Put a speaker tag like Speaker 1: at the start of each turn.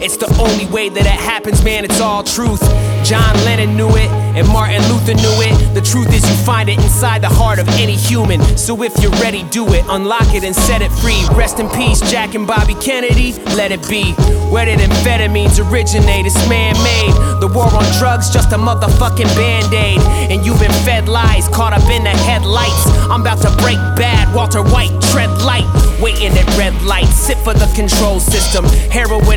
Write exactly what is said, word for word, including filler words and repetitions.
Speaker 1: It's the only way that it happens, man, it's all truth. John Lennon knew it, and Martin Luther knew it. The truth is you find it inside the heart of any human. So if you're ready, do it, unlock it and set it free. Rest in peace, Jack and Bobby Kennedy, let it be. Where did amphetamines originate? It's man-made. The war on drugs, just a motherfucking band-aid. And you've been fed lies, caught up in the headlights. I'm about to break bad, Walter White, tread light. Waiting at red lights, sit for the control system. Heroin